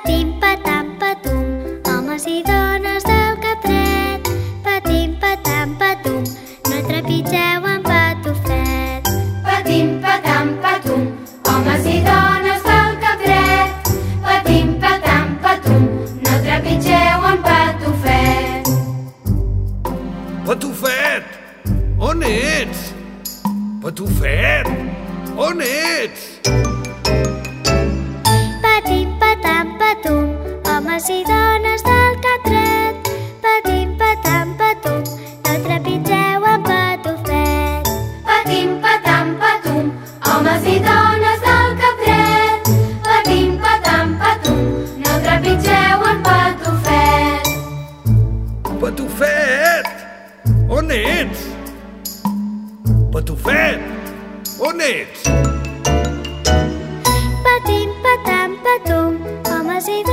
Patim, patam, patum, homes i dones del Catret. Patim, patam, patum, no trepitgeu en Patufet. Patim, patam, patum, homes i dones del Catret. Patim, patam, patum, no trepitgeu en Patufet. Patufet, on ets? Patufet, on ets? Patim, patam, patum, homes i dones del Catret. Patim, patam, patum, no trepitgeu en Patufet. Patim, patam, patum, homes i dones del Catret. Patim, patam, patum, no trepitgeu en Patufet. Patufet, on ets? Patufet, on ets? Patim, patam, patum, homes i dones